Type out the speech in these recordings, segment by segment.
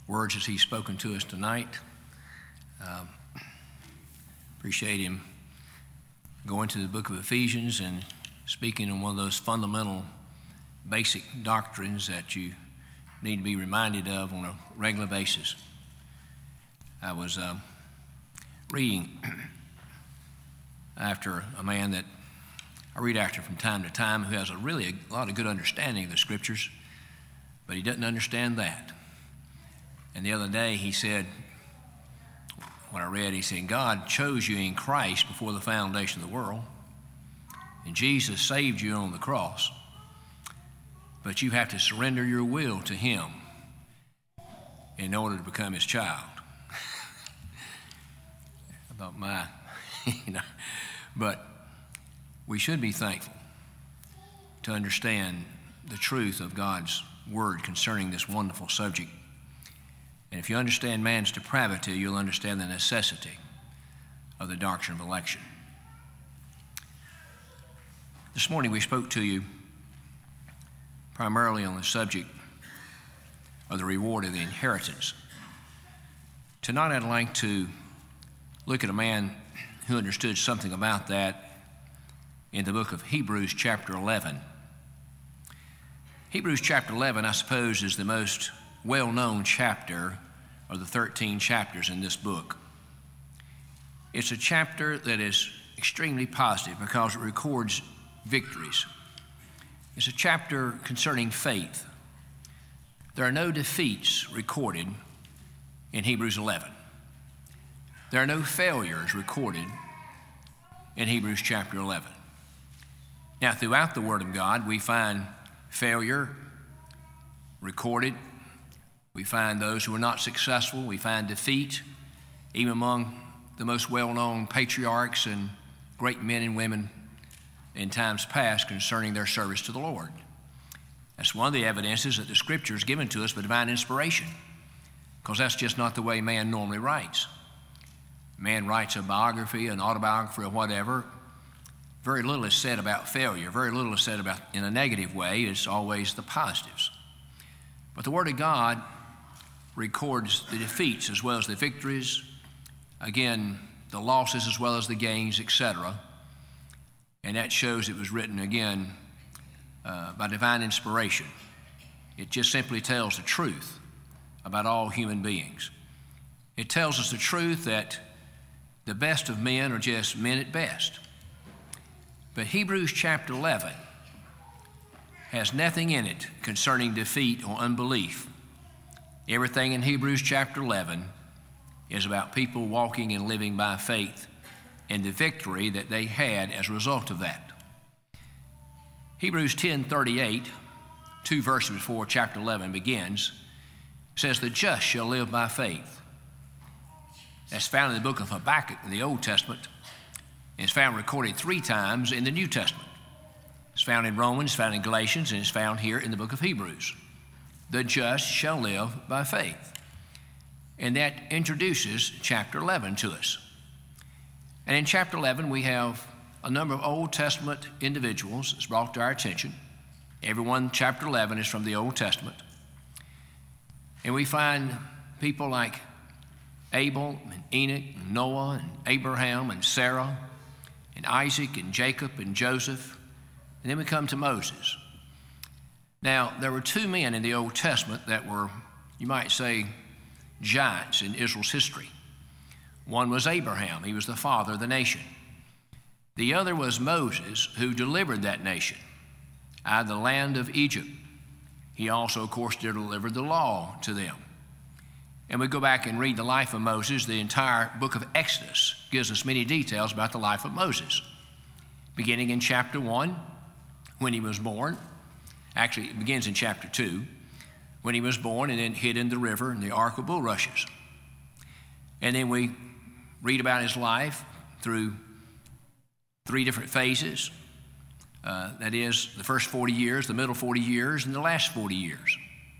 words as he's spoken to us tonight. Appreciate him going to the book of Ephesians and speaking on one of those fundamental basic doctrines that you need to be reminded of on a regular basis. I was reading after a man that I read after from time to time who has a lot of good understanding of the Scriptures, but he doesn't understand that. And the other day he said, when I read, he said, God chose you in Christ before the foundation of the world, and Jesus saved you on the cross, but you have to surrender your will to him in order to become his child. I thought, but we should be thankful to understand the truth of God's word concerning this wonderful subject. And if you understand man's depravity, you'll understand the necessity of the doctrine of election. This morning we spoke to you primarily on the subject of the reward of the inheritance. Tonight I'd like to look at a man who understood something about that in the book of Hebrews chapter 11. Hebrews chapter 11, I suppose, is the most well-known chapter of the 13 chapters in this book. It's a chapter that is extremely positive because it records victories. It's a chapter concerning faith. There are no defeats recorded in Hebrews 11. There are no failures recorded in Hebrews chapter 11. Now, throughout the Word of God, we find failure recorded. We find those who are not successful. We find defeat, even among the most well-known patriarchs and great men and women in times past concerning their service to the Lord. That's one of the evidences that the Scripture is given to us by divine inspiration, because that's just not the way man normally writes. Man writes a biography, an autobiography, or whatever. Very little is said about failure. Very little is said about in a negative way. It's always the positives. But the Word of God records the defeats as well as the victories, again, the losses as well as the gains, etc. And that shows it was written, again, by divine inspiration. It just simply tells the truth about all human beings. It tells us the truth that the best of men are just men at best. But Hebrews chapter 11 has nothing in it concerning defeat or unbelief. Everything in Hebrews chapter 11 is about people walking and living by faith and the victory that they had as a result of that. Hebrews 10:38, 2 verses before chapter 11 begins, says, "The just shall live by faith." That's found in the book of Habakkuk in the Old Testament. It's found recorded 3 times in the New Testament. It's found in Romans, found in Galatians, and it's found here in the book of Hebrews. The just shall live by faith. And that introduces chapter 11 to us. And in chapter 11, we have a number of Old Testament individuals that's brought to our attention. Everyone in chapter 11 is from the Old Testament. And we find people like Abel and Enoch and Noah and Abraham and Sarah and Isaac and Jacob and Joseph. And then we come to Moses. Now, there were 2 men in the Old Testament that were, you might say, giants in Israel's history. One was Abraham. He was the father of the nation. The other was Moses, who delivered that nation out of the land of Egypt. He also, of course, delivered the law to them. And we go back and read the life of Moses. The entire book of Exodus gives us many details about the life of Moses. Beginning in chapter 1, when he was born. Actually, it begins in chapter 2, when he was born and then hid in the river in the ark of bulrushes. And then we read about his life through 3 different phases. That is, the first 40 years, the middle 40 years, and the last 40 years.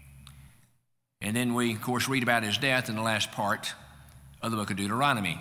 And then we, of course, read about his death in the last part of the book of Deuteronomy.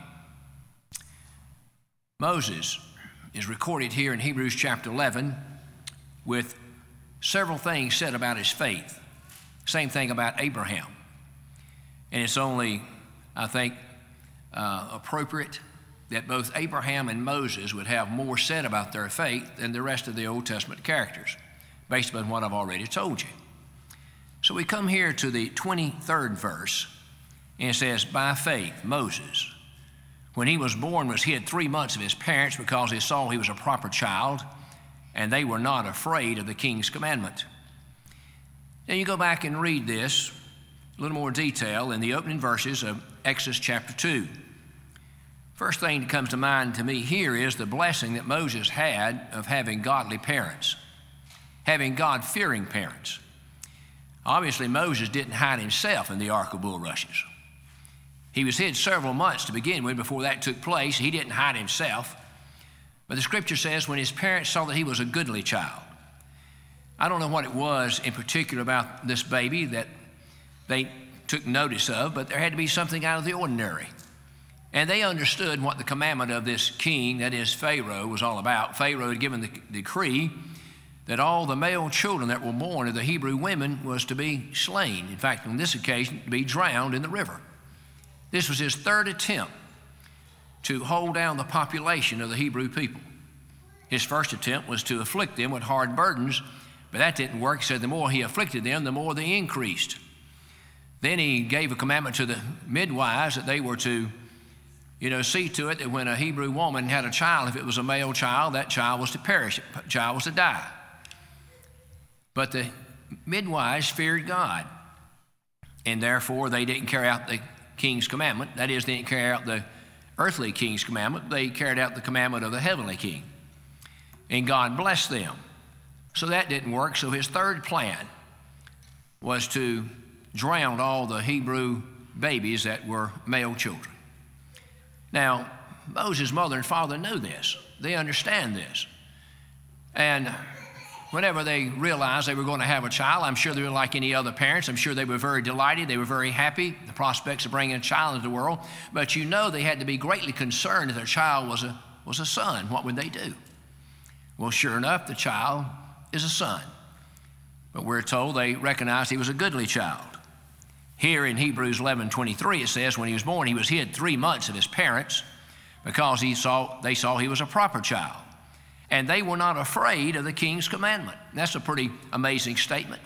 Moses is recorded here in Hebrews chapter 11 with several things said about his faith. Same thing about Abraham. And it's only, I think, appropriate that both Abraham and Moses would have more said about their faith than the rest of the Old Testament characters, based upon what I've already told you. So we come here to the 23rd verse, and it says, by faith, Moses, when he was born, was hid 3 months of his parents because they saw he was a proper child, and they were not afraid of the king's commandment. Now you go back and read this, a little more detail, in the opening verses of Exodus chapter 2. First thing that comes to mind to me here is the blessing that Moses had of having godly parents, having God-fearing parents. Obviously, Moses didn't hide himself in the ark of bulrushes. He was hid several months to begin with before that took place. He didn't hide himself. But the scripture says when his parents saw that he was a goodly child. I don't know what it was in particular about this baby that they took notice of, but there had to be something out of the ordinary. And they understood what the commandment of this king, that is Pharaoh, was all about. Pharaoh had given the decree that all the male children that were born of the Hebrew women was to be slain. In fact, on this occasion, to be drowned in the river. This was his third attempt to hold down the population of the Hebrew people. His first attempt was to afflict them with hard burdens, but that didn't work. He said the more he afflicted them, the more they increased. Then he gave a commandment to the midwives that they were to, see to it that when a Hebrew woman had a child, if it was a male child, that child was to perish, that child was to die. But the midwives feared God, and therefore they didn't carry out the king's commandment. That is, they didn't carry out the earthly king's commandment. They carried out the commandment of the heavenly king. And God blessed them. So that didn't work. So his third plan was to drown all the Hebrew babies that were male children. Now, Moses' mother and father knew this. They understand this. And whenever they realized they were going to have a child, I'm sure they were like any other parents. I'm sure they were very delighted. They were very happy, the prospects of bringing a child into the world. But they had to be greatly concerned if their child was a son. What would they do? Well, sure enough, the child is a son. But we're told they recognized he was a goodly child. Here in Hebrews 11:23, it says, when he was born, he was hid 3 months of his parents because they saw he was a proper child. And they were not afraid of the king's commandment. That's a pretty amazing statement.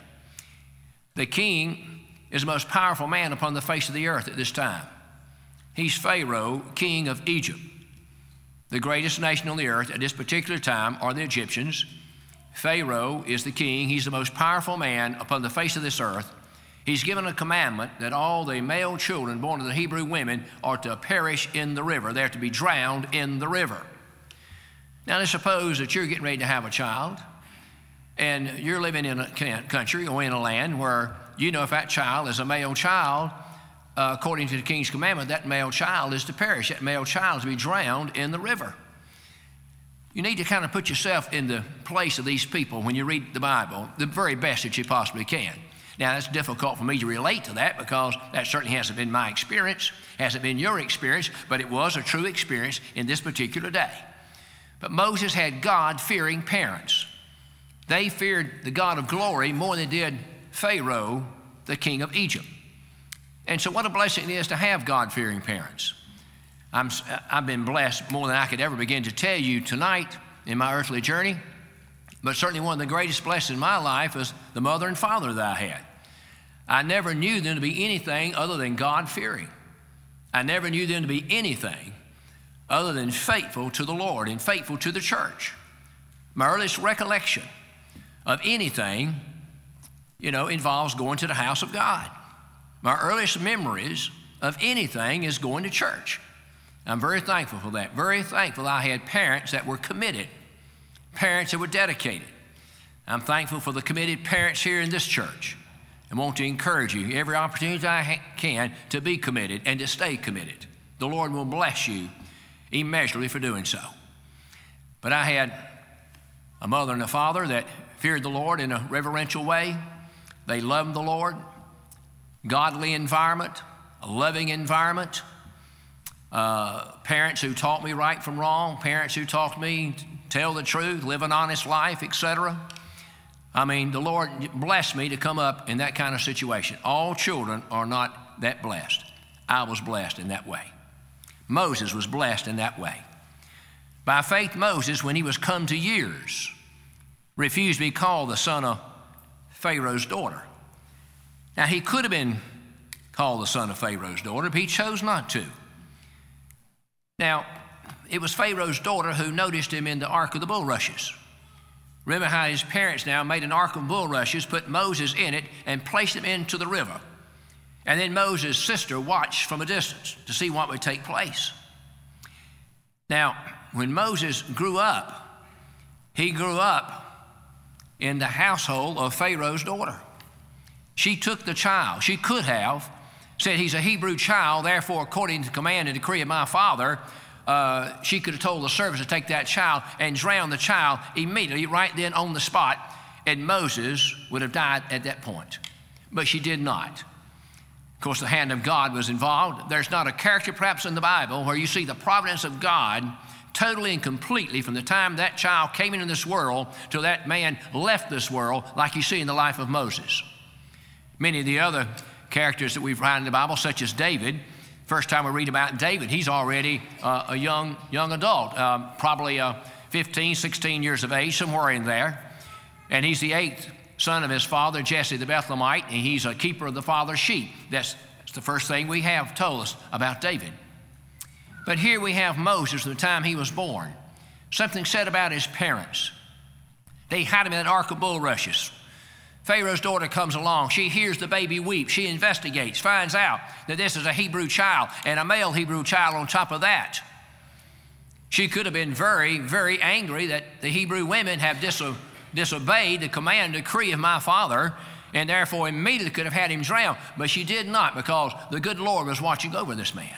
The king is the most powerful man upon the face of the earth at this time. He's Pharaoh, king of Egypt. The greatest nation on the earth at this particular time are the Egyptians. Pharaoh is the king. He's the most powerful man upon the face of this earth. He's given a commandment that all the male children born of the Hebrew women are to perish in the river. They're to be drowned in the river. Now, let's suppose that you're getting ready to have a child, and you're living in a country or in a land where if that child is a male child, according to the king's commandment, that male child is to perish. That male child is to be drowned in the river. You need to kind of put yourself in the place of these people when you read the Bible, the very best that you possibly can. Now, that's difficult for me to relate to that because that certainly hasn't been my experience, hasn't been your experience, but it was a true experience in this particular day. But Moses had God-fearing parents. They feared the God of glory more than did Pharaoh, the king of Egypt. And so what a blessing it is to have God-fearing parents. I've been blessed more than I could ever begin to tell you tonight in my earthly journey. But certainly one of the greatest blessings in my life was the mother and father that I had. I never knew them to be anything other than God-fearing. I never knew them to be anything other than faithful to the Lord and faithful to the church. My earliest recollection of anything, involves going to the house of God. My earliest memories of anything is going to church. I'm very thankful for that. Very thankful I had parents that were committed, parents that were dedicated. I'm thankful for the committed parents here in this church and want to encourage you every opportunity I can to be committed and to stay committed. The Lord will bless you immeasurably for doing so. But I had a mother and a father that feared the Lord in a reverential way. They loved the Lord. Godly environment, a loving environment. Parents who taught me right from wrong, parents who taught me to tell the truth, live an honest life, etc. The Lord blessed me to come up in that kind of situation. All children are not that blessed. I was blessed in that way. Moses was blessed in that way. By faith, Moses, when he was come to years, refused to be called the son of Pharaoh's daughter. Now, he could have been called the son of Pharaoh's daughter, but he chose not to. Now, it was Pharaoh's daughter who noticed him in the ark of the bulrushes. Remember how his parents now made an ark of bulrushes, put Moses in it, and placed him into the river. And then Moses' sister watched from a distance to see what would take place. Now, when Moses grew up, he grew up in the household of Pharaoh's daughter. She took the child. She could have said, he's a Hebrew child, therefore, according to the command and decree of my father, she could have told the servants to take that child and drown the child immediately, right then on the spot, and Moses would have died at that point. But she did not. Of course, the hand of God was involved. There's not a character perhaps in the Bible where you see the providence of God totally and completely from the time that child came into this world till that man left this world, like you see in the life of Moses. Many of the other characters that we've read in the Bible, such as David, first time we read about David, he's already a young adult, probably 15, 16 years of age, somewhere in there. And he's the 8th son of his father, Jesse the Bethlehemite, and he's a keeper of the father's sheep. That's the first thing we have told us about David. But here we have Moses from the time he was born. Something said about his parents. They had him in an ark of bulrushes. Pharaoh's daughter comes along. She hears the baby weep. She investigates, finds out that this is a Hebrew child and a male Hebrew child on top of that. She could have been very, very angry that the Hebrew women have disobeyed the command and decree of my father, and therefore immediately could have had him drowned. But she did not, because the good Lord was watching over this man.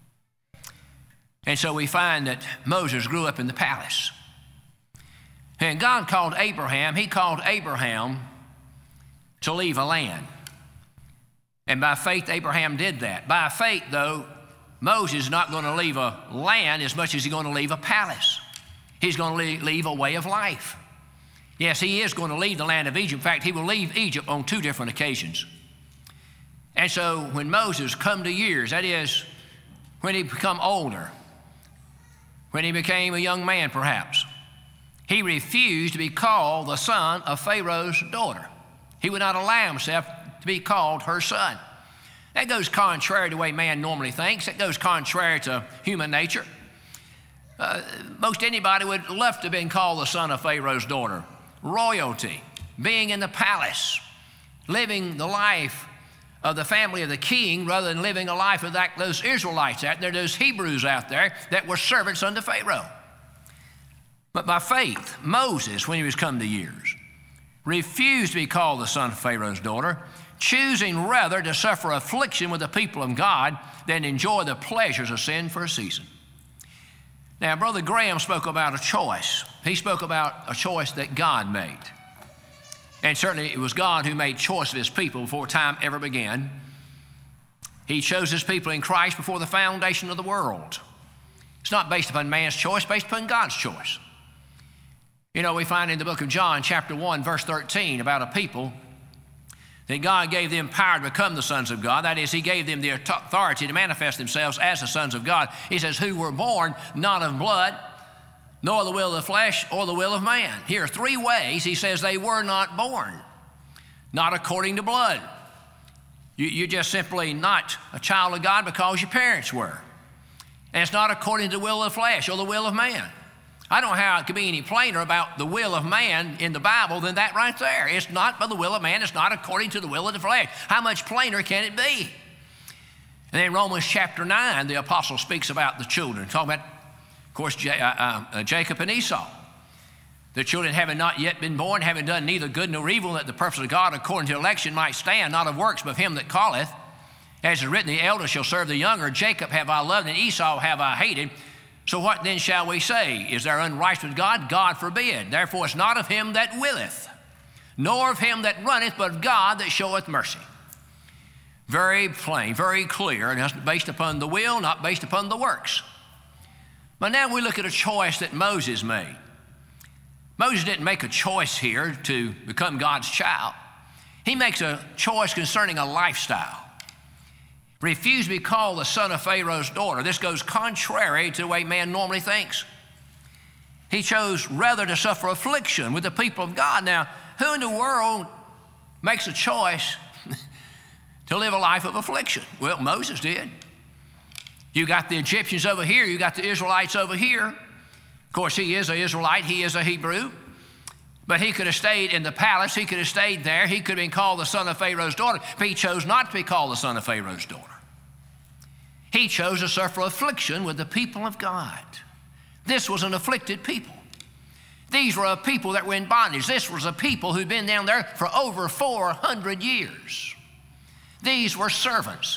And so we find that Moses grew up in the palace. And God called Abraham, he called Abraham to leave a land. And by faith, Abraham did that. By faith, though, Moses is not going to leave a land as much as he's going to leave a palace. He's going to leave a way of life. Yes, he is going to leave the land of Egypt. In fact, he will leave Egypt on 2 different occasions. And so when Moses come to years, that is, when he become older, when he became a young man perhaps, he refused to be called the son of Pharaoh's daughter. He would not allow himself to be called her son. That goes contrary to the way man normally thinks. That goes contrary to human nature. Most anybody would love to have been called the son of Pharaoh's daughter. Royalty, being in the palace, living the life of the family of the king rather than living a life of those Israelites out there, those Hebrews out there that were servants unto Pharaoh. But by faith, Moses, when he was come to years, refused to be called the son of Pharaoh's daughter, choosing rather to suffer affliction with the people of God than enjoy the pleasures of sin for a season. Now, Brother Graham spoke about a choice. He spoke about a choice that God made. And certainly it was God who made choice of his people before time ever began. He chose his people in Christ before the foundation of the world. It's not based upon man's choice, based upon God's choice. You know, we find in the book of John, chapter 1, verse 13, about a people that God gave them power to become the sons of God. That is, he gave them the authority to manifest themselves as the sons of God. He says, who were born not of blood, nor the will of the flesh, or the will of man. Here are 3 ways he says they were not born. Not according to blood. You're just simply not a child of God because your parents were. And it's not according to the will of the flesh or the will of man. I don't know how it could be any plainer about the will of man in the Bible than that right there. It's not by the will of man. It's not according to the will of the flesh. How much plainer can it be? And then Romans chapter 9, the apostle speaks about the children, talking about, of course, Jacob and Esau. The children having not yet been born, having done neither good nor evil, that the purpose of God according to election might stand, not of works, but of him that calleth. As is written, the elder shall serve the younger. Jacob have I loved, and Esau have I hated. So what then shall we say? Is there unrighteousness with God? God forbid. Therefore it's not of him that willeth, nor of him that runneth, but of God that showeth mercy. Very plain, very clear, and it's based upon the will, not based upon the works. But now we look at a choice that Moses made. Moses didn't make a choice here to become God's child. He makes a choice concerning a lifestyle. refused to be called the son of Pharaoh's daughter. This goes contrary to the way man normally thinks. He chose rather to suffer affliction with the people of God. Now, who in the world makes a choice to live a life of affliction? Well, Moses did. You got the Egyptians over here, you got the Israelites over here. Of course, he is an Israelite, he is a Hebrew. But he could have stayed in the palace, he could have stayed there, he could have been called the son of Pharaoh's daughter, but he chose not to be called the son of Pharaoh's daughter. He chose to suffer affliction with the people of God. This was an afflicted people. These were a people that were in bondage. This was a people who'd been down there for over 400 years. These were servants.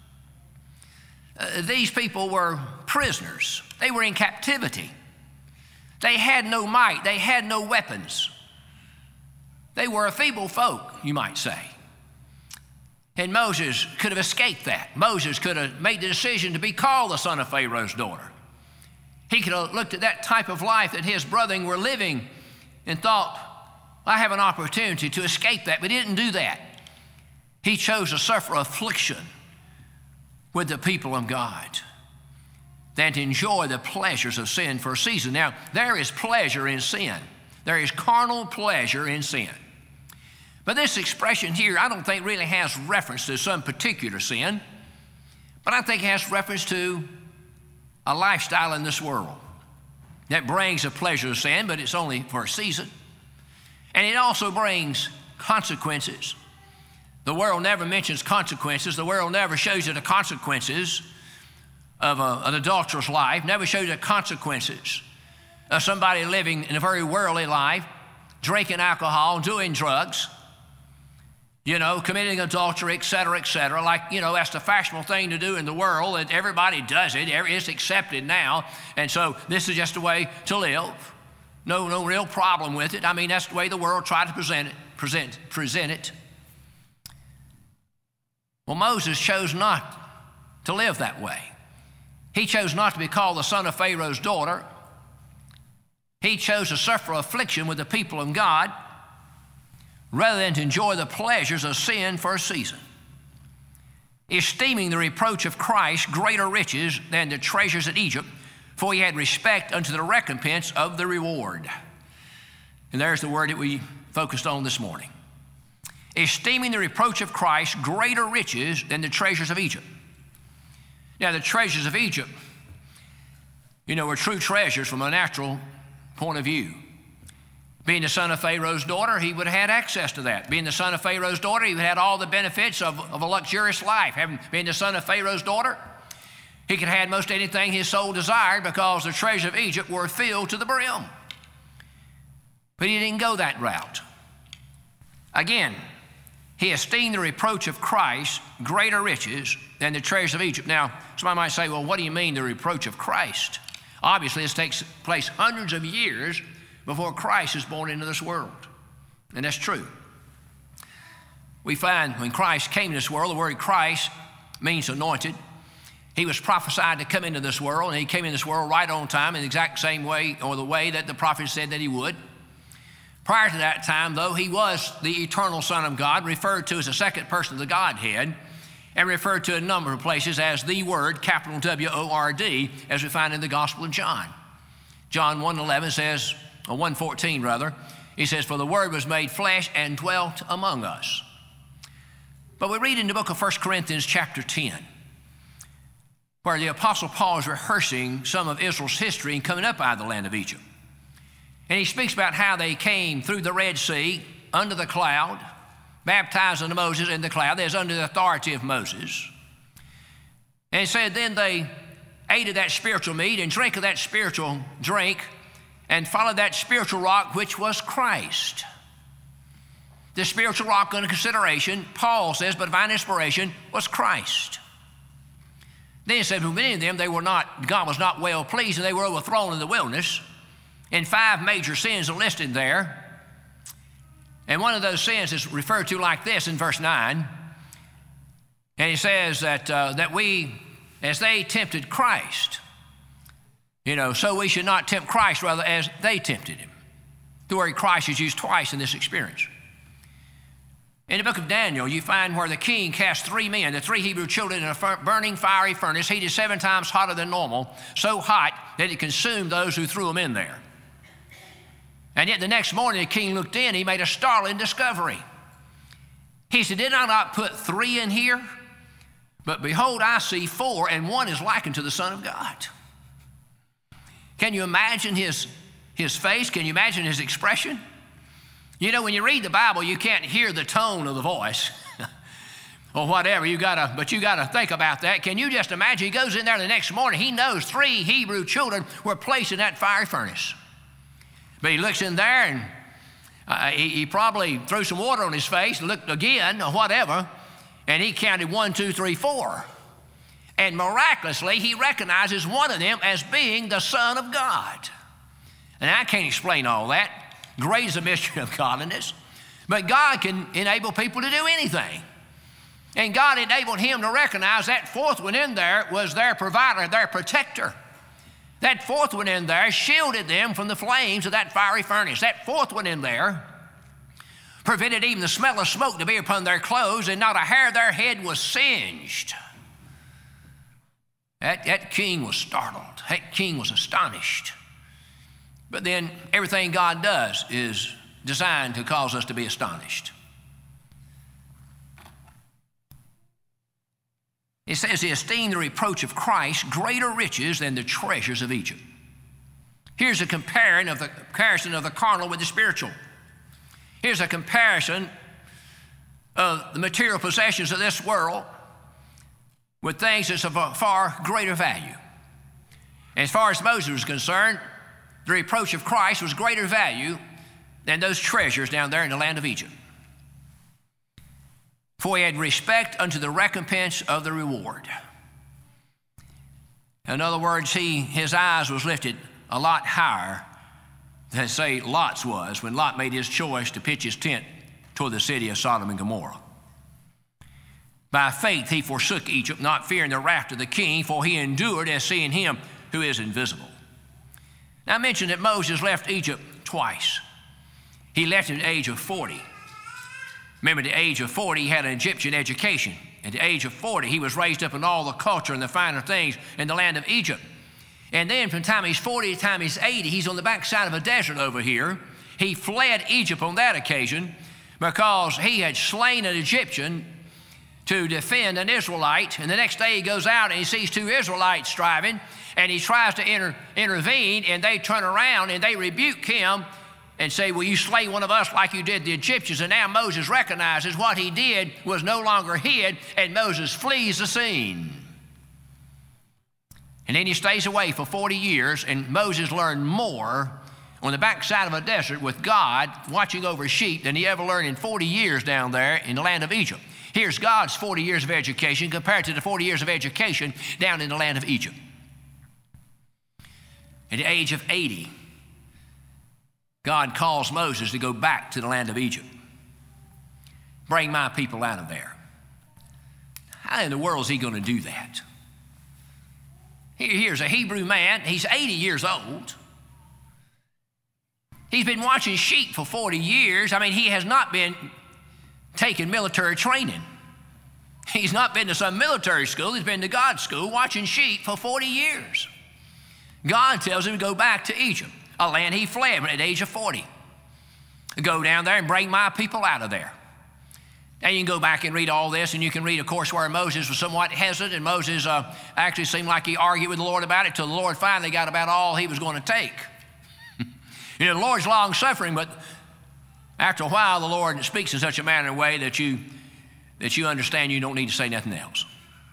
These people were prisoners. They were in captivity. They had no might. They had no weapons. They were a feeble folk, you might say. And Moses could have escaped that. Moses could have made the decision to be called the son of Pharaoh's daughter. He could have looked at that type of life that his brethren were living and thought, I have an opportunity to escape that, but he didn't do that. He chose to suffer affliction with the people of God than to enjoy the pleasures of sin for a season. Now, there is pleasure in sin. There is carnal pleasure in sin. But this expression here, I don't think really has reference to some particular sin, but I think it has reference to a lifestyle in this world that brings a pleasure of sin, but it's only for a season. And it also brings consequences. The world never mentions consequences. The world never shows you the consequences of an adulterous life, never shows you the consequences of somebody living in a very worldly life, drinking alcohol, doing drugs, committing adultery, et cetera, like, that's the fashionable thing to do in the world, and everybody does it. It's accepted now, and so this is just a way to live. No real problem with it. I mean, that's the way the world tried to present it. Well, Moses chose not to live that way. He chose not to be called the son of Pharaoh's daughter. He chose to suffer affliction with the people of God rather than to enjoy the pleasures of sin for a season, esteeming the reproach of Christ greater riches than the treasures at Egypt, for he had respect unto the recompense of the reward. And there's the word that we focused on this morning. Esteeming the reproach of Christ greater riches than the treasures of Egypt. Now, the treasures of Egypt, were true treasures from a natural point of view. Being the son of Pharaoh's daughter, he would have had access to that. Being the son of Pharaoh's daughter, he would have had all the benefits of a luxurious life. Being the son of Pharaoh's daughter, he could have had most anything his soul desired because the treasures of Egypt were filled to the brim. But he didn't go that route. Again, he esteemed the reproach of Christ greater riches than the treasures of Egypt. Now, somebody might say, well, what do you mean the reproach of Christ? Obviously, this takes place hundreds of years before Christ is born into this world. And that's true. We find when Christ came to this world, the word Christ means anointed. He was prophesied to come into this world, and he came into this world right on time in the exact same way, or the way that the prophet said that he would. Prior to that time, though, he was the eternal Son of God, referred to as the second person of the Godhead, and referred to a number of places as the Word, capital W-O-R-D, as we find in the Gospel of John. John 1:11 says, or 1:14 rather, he says, for the Word was made flesh and dwelt among us. But we read in the book of 1 Corinthians chapter 10, where the Apostle Paul is rehearsing some of Israel's history in coming up out of the land of Egypt. And he speaks about how they came through the Red Sea under the cloud, baptized unto Moses in the cloud. They was under the authority of Moses. And he said then they ate of that spiritual meat and drank of that spiritual drink and followed that spiritual rock, which was Christ. The spiritual rock under consideration, Paul says, by divine inspiration, was Christ. Then he said, for many of them, God was not well pleased, and they were overthrown in the wilderness. And 5 major sins are listed there. And one of those sins is referred to like this in verse 9. And he says that we, as they tempted Christ, so we should not tempt Christ, rather as they tempted him. The word Christ is used twice in this experience. In the book of Daniel, you find where the king cast 3 men, the 3 Hebrew children, in a burning fiery furnace, heated 7 times hotter than normal, so hot that it consumed those who threw them in there. And yet the next morning the king looked in, he made a startling discovery. He said, did I not put 3 in here? But behold, I see 4, and 1 is likened to the Son of God. Can you imagine his face? Can you imagine his expression? You know, when you read the Bible, you can't hear the tone of the voice or whatever. But you gotta think about that. Can you just imagine? He goes in there the next morning. He knows 3 Hebrew children were placed in that fiery furnace. But he looks in there and he probably threw some water on his face, looked again or whatever, and he counted 1, 2, 3, 4. And miraculously, he recognizes one of them as being the Son of God. And I can't explain all that. Great is the mystery of godliness. But God can enable people to do anything. And God enabled him to recognize that 4th one in there was their provider, their protector. That 4th one in there shielded them from the flames of that fiery furnace. That 4th one in there prevented even the smell of smoke to be upon their clothes, and not a hair of their head was singed. That king was startled. That king was astonished. But then everything God does is designed to cause us to be astonished. It says he esteemed the reproach of Christ greater riches than the treasures of Egypt. Here's a comparison of the carnal with the spiritual. Here's a comparison of the material possessions of this world with things that's of a far greater value. As far as Moses was concerned, the reproach of Christ was greater value than those treasures down there in the land of Egypt. For he had respect unto the recompense of the reward. In other words, his eyes was lifted a lot higher than, say, Lot's was when Lot made his choice to pitch his tent toward the city of Sodom and Gomorrah. By faith he forsook Egypt, not fearing the wrath of the king, for he endured as seeing him who is invisible. Now, I mentioned that Moses left Egypt twice. He left at the age of 40. Remember, at the age of 40, he had an Egyptian education. At the age of 40, he was raised up in all the culture and the finer things in the land of Egypt. And then from the time he's 40 to the time he's 80, he's on the backside of a desert over here. He fled Egypt on that occasion because he had slain an Egyptian to defend an Israelite. And the next day he goes out and he sees 2 Israelites striving, and he tries to intervene, and they turn around and they rebuke him and say, will you slay one of us like you did the Egyptians? And now Moses recognizes what he did was no longer hid, and Moses flees the scene. And then he stays away for 40 years, and Moses learned more on the backside of a desert with God watching over sheep than he ever learned in 40 years down there in the land of Egypt. Here's God's 40 years of education compared to the 40 years of education down in the land of Egypt. At the age of 80, God calls Moses to go back to the land of Egypt. Bring my people out of there. How in the world is he going to do that? Here's a Hebrew man. He's 80 years old. He's been watching sheep for 40 years. I mean, he has not been taking military training. He's not been to some military school. He's been to God's school watching sheep for 40 years. God tells him to go back to Egypt, a land he fled at the age of 40. Go down there and bring my people out of there. Now you can go back and read all this, and you can read, of course, where Moses was somewhat hesitant, and Moses actually seemed like he argued with the Lord about it till the Lord finally got about all he was going to take. You know, the Lord's long-suffering, but after a while, the Lord speaks in such a manner and way that you understand you don't need to say nothing else.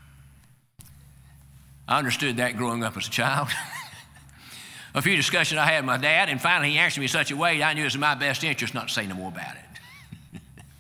I understood that growing up as a child. A few discussions I had with my dad, and finally he answered me in such a way that I knew it was in my best interest not to say no more about it.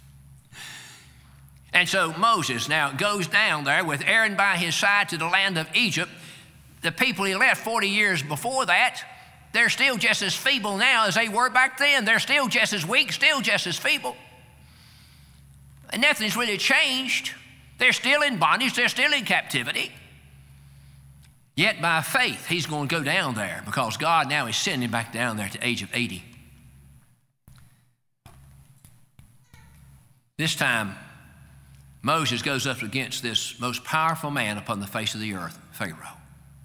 And so Moses now goes down there with Aaron by his side to the land of Egypt. The people he left 40 years before that, they're still just as feeble now as they were back then. They're still just as weak, still just as feeble. And nothing's really changed. They're still in bondage. They're still in captivity. Yet by faith, he's going to go down there because God now is sending him back down there at the age of 80. This time, Moses goes up against this most powerful man upon the face of the earth, Pharaoh.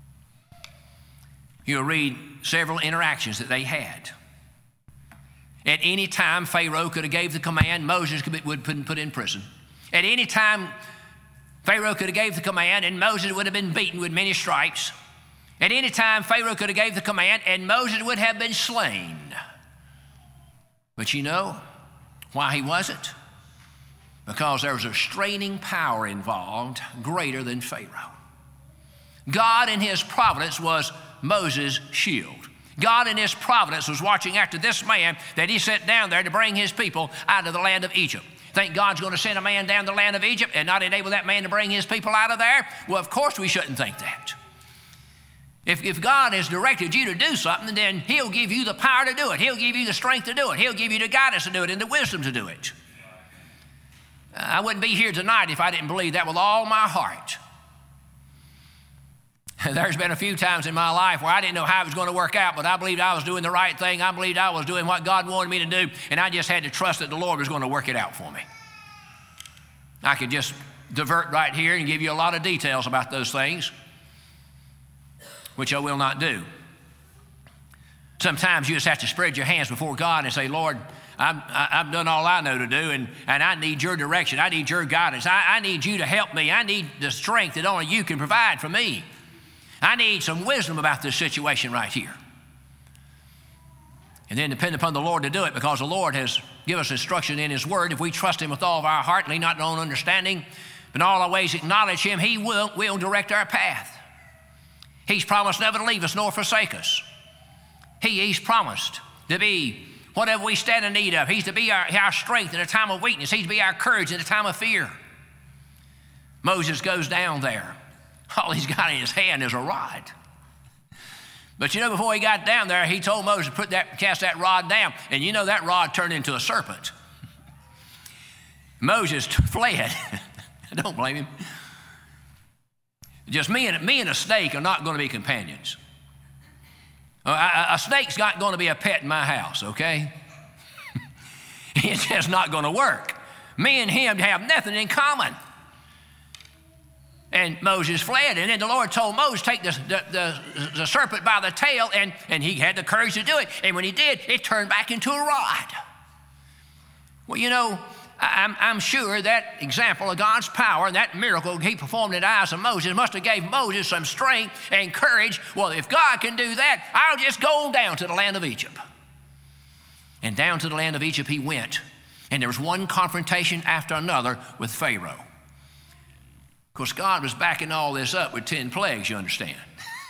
You'll read several interactions that they had. At any time, Pharaoh could have gave the command, Moses would be put in prison. At any time, Pharaoh could have gave the command, and Moses would have been beaten with many stripes. At any time, Pharaoh could have gave the command, and Moses would have been slain. But you know why he wasn't? Because there was a restraining power involved greater than Pharaoh. God in his providence was Moses' shield. God in his providence was watching after this man that he sent down there to bring his people out of the land of Egypt. Think God's going to send a man down the land of Egypt and not enable that man to bring his people out of there? Well, of course we shouldn't think that. If God has directed you to do something, then he'll give you the power to do it. He'll give you the strength to do it. He'll give you the guidance to do it and the wisdom to do it. I wouldn't be here tonight if I didn't believe that with all my heart. There's been a few times in my life where I didn't know how it was going to work out, but I believed I was doing the right thing. I believed I was doing what God wanted me to do, and I just had to trust that the Lord was going to work it out for me. I could just divert right here and give you a lot of details about those things, which I will not do. Sometimes you just have to spread your hands before God and say, Lord, I've done all I know to do, and I need your direction. I need your guidance. I need you to help me. I need the strength that only you can provide for me. I need some wisdom about this situation right here. And then depend upon the Lord to do it, because the Lord has given us instruction in his word. If we trust him with all of our heart, lean not on our own understanding, but in all our ways acknowledge him, he will direct our path. He's promised never to leave us nor forsake us. He's promised to be whatever we stand in need of. He's to be our strength in a time of weakness. He's to be our courage in a time of fear. Moses goes down there. All he's got in his hand is a rod. But you know, before he got down there, he told Moses to cast that rod down. And you know that rod turned into a serpent. Moses fled. I don't blame him. Just me and a snake are not going to be companions. A snake's not going to be a pet in my house, okay? It's just not going to work. Me and him have nothing in common. And Moses fled, and then the Lord told Moses, take the serpent by the tail, and he had the courage to do it. And when he did, it turned back into a rod. Well, you know, I'm sure that example of God's power and that miracle he performed in the eyes of Moses must have gave Moses some strength and courage. Well, if God can do that, I'll just go down to the land of Egypt. And down to the land of Egypt he went. And there was one confrontation after another with Pharaoh. Of course, God was backing all this up with 10 plagues, you understand.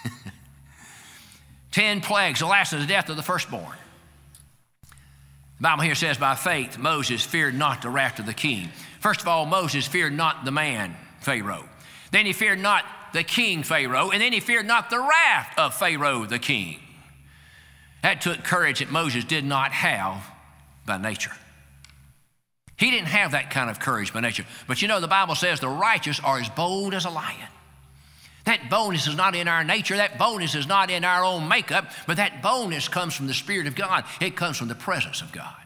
10 plagues, the last of the death of the firstborn. The Bible here says, by faith, Moses feared not the wrath of the king. First of all, Moses feared not the man, Pharaoh. Then he feared not the king, Pharaoh. And then he feared not the wrath of Pharaoh, the king. That took courage that Moses did not have by nature. He didn't have that kind of courage by nature. But you know, the Bible says the righteous are as bold as a lion. That boldness is not in our nature. That boldness is not in our own makeup. But that boldness comes from the Spirit of God. It comes from the presence of God.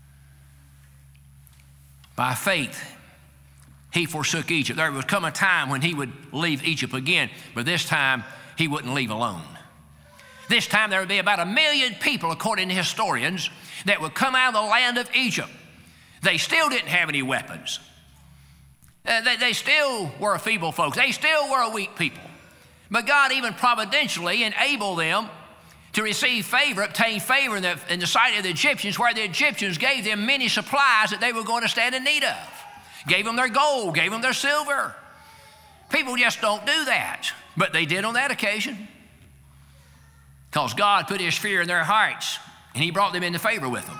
By faith, he forsook Egypt. There would come a time when he would leave Egypt again. But this time, he wouldn't leave alone. This time, there would be about 1 million people, according to historians, that would come out of the land of Egypt. They still didn't have any weapons. They still were feeble folks. They still were a weak people. But God even providentially enabled them to receive favor, obtain favor in the sight of the Egyptians, where the Egyptians gave them many supplies that they were going to stand in need of. Gave them their gold, gave them their silver. People just don't do that. But they did on that occasion. Because God put his fear in their hearts, and he brought them into favor with them.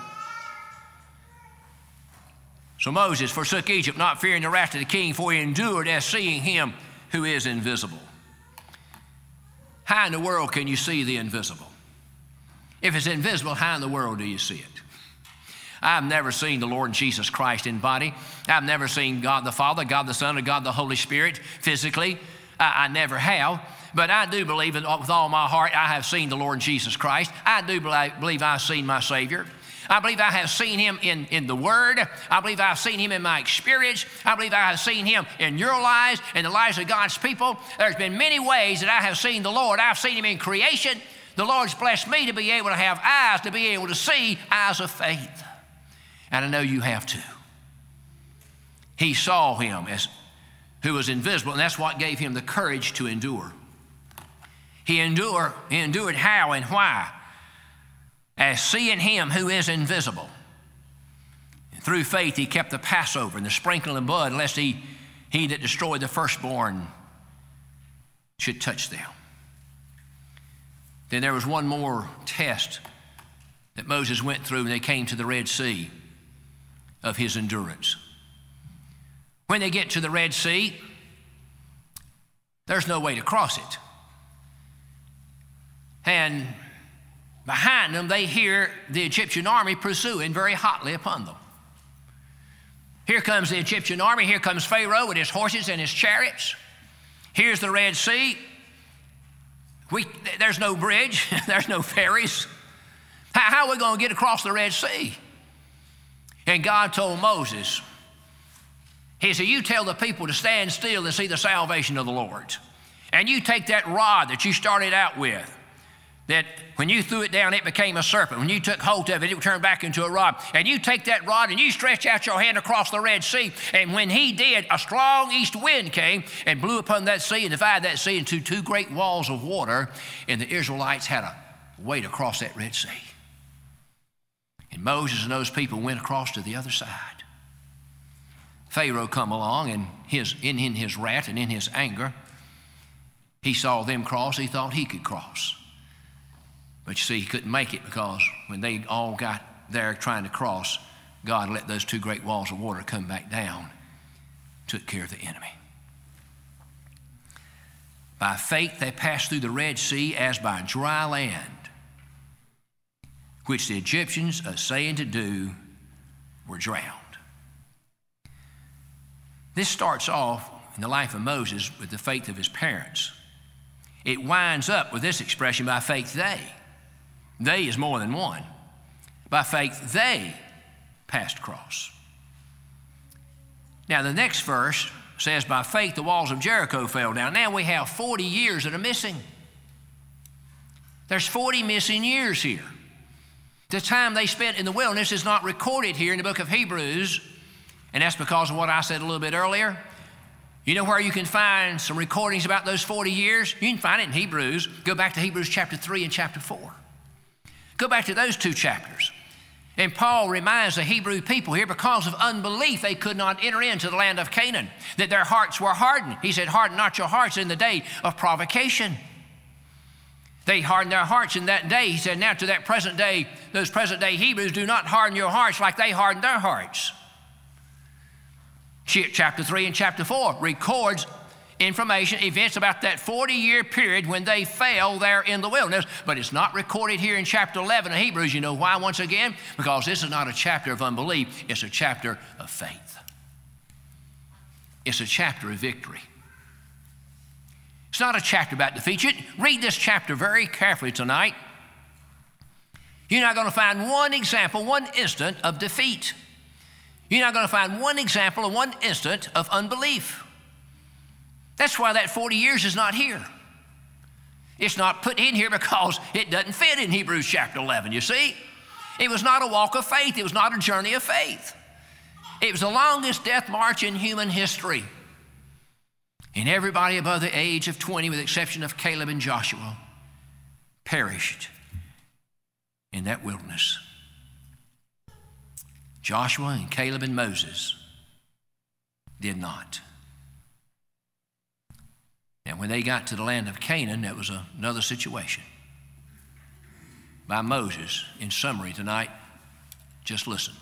So Moses forsook Egypt, not fearing the wrath of the king, for he endured as seeing him who is invisible. How in the world can you see the invisible? If it's invisible, how in the world do you see it? I've never seen the Lord Jesus Christ in body. I've never seen God the Father, God the Son, or God the Holy Spirit physically. I never have. But I do believe with all my heart I have seen the Lord Jesus Christ. I do believe I've seen my Savior. I believe I have seen him in the Word. I believe I've seen him in my experience. I believe I have seen him in your lives, in the lives of God's people. There's been many ways that I have seen the Lord. I've seen him in creation. The Lord's blessed me to be able to have eyes, to be able to see, eyes of faith. And I know you have too. He saw him as who was invisible, and that's what gave him the courage to endure. He endured how and why? As seeing him who is invisible. And through faith he kept the Passover and the sprinkling of blood, lest he that destroyed the firstborn should touch them. Then there was one more test that Moses went through when they came to the Red Sea of his endurance. When they get to the Red Sea, there's no way to cross it. And behind them, they hear the Egyptian army pursuing very hotly upon them. Here comes the Egyptian army. Here comes Pharaoh with his horses and his chariots. Here's the Red Sea. There's no bridge. There's no ferries. How are we going to get across the Red Sea? And God told Moses, he said, you tell the people to stand still and see the salvation of the Lord. And you take that rod that you started out with, that when you threw it down, it became a serpent. When you took hold of it, it would turn back into a rod. And you take that rod and you stretch out your hand across the Red Sea. And when he did, a strong east wind came and blew upon that sea and divided that sea into two great walls of water. And the Israelites had a way to cross that Red Sea. And Moses and those people went across to the other side. Pharaoh come along, and in his wrath and in his anger, he saw them cross. He thought he could cross. But you see, he couldn't make it, because when they all got there trying to cross, God let those two great walls of water come back down, took care of the enemy. By faith they passed through the Red Sea as by dry land, which the Egyptians, essaying to do, were drowned. This starts off in the life of Moses with the faith of his parents. It winds up with this expression, by faith they. They is more than one. By faith they passed across. Now the next verse says, by faith the walls of Jericho fell down. Now we have 40 years that are missing. There's 40 missing years here. The time they spent in the wilderness is not recorded here in the book of Hebrews. And that's because of what I said a little bit earlier. You know where you can find some recordings about those 40 years? You can find it in Hebrews. Go back to Hebrews chapter 3 and chapter 4. Go back to those two chapters. And Paul reminds the Hebrew people here, because of unbelief, they could not enter into the land of Canaan, that their hearts were hardened. He said, harden not your hearts in the day of provocation. They hardened their hearts in that day. He said, now to that present day, those present day Hebrews, do not harden your hearts like they hardened their hearts. Chapter 3 and chapter 4 records information, events about that 40-year period when they fell there in the wilderness, but it's not recorded here in chapter 11 of Hebrews. You know why, once again? Because this is not a chapter of unbelief, it's a chapter of faith. It's a chapter of victory. It's not a chapter about defeat. You read this chapter very carefully tonight. You're not going to find one example, one instant of defeat. You're not going to find one example of one instant of unbelief. That's why that 40 years is not here. It's not put in here because it doesn't fit in Hebrews chapter 11, you see. It was not a walk of faith. It was not a journey of faith. It was the longest death march in human history. And everybody above the age of 20, with the exception of Caleb and Joshua, perished in that wilderness. Joshua and Caleb and Moses did not. And when they got to the land of Canaan, that was another situation. By Moses, in summary tonight, just listen.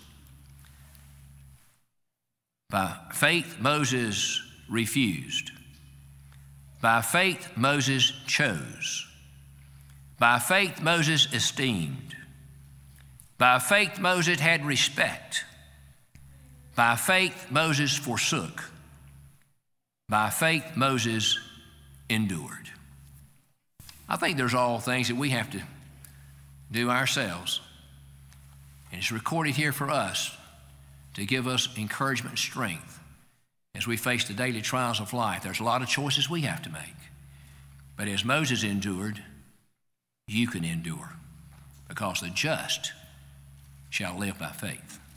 By faith, Moses refused. By faith, Moses chose. By faith, Moses esteemed. By faith, Moses had respect. By faith, Moses forsook. By faith, Moses endured. I think there's all things that we have to do ourselves And it's recorded here for us to give us encouragement and strength as we face the daily trials of life. There's a lot of choices we have to make. But as Moses endured, you can endure, because the just shall live by faith.